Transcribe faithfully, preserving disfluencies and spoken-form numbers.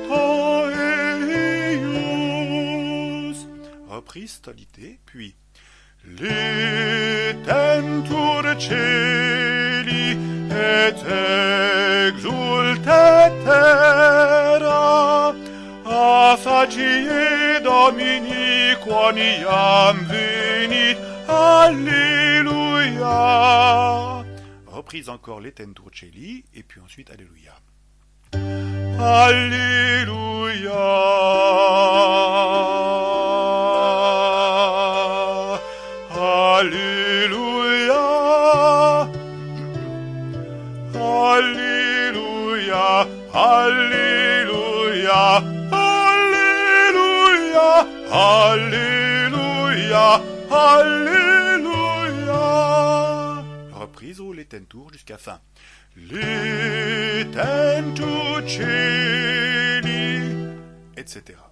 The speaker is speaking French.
eius. Reprise tonalité, puis Litentur celi et exultet terra a sacie Domini quoniam venit. Alléluia. Reprise encore Litentur celi et puis ensuite Alléluia. Alléluia. Alléluia. Alléluia. Alléluia. Alléluia. Alléluia. Alléluia. Reprise au Litentur jusqu'à fin. Litentur celi, et cetera.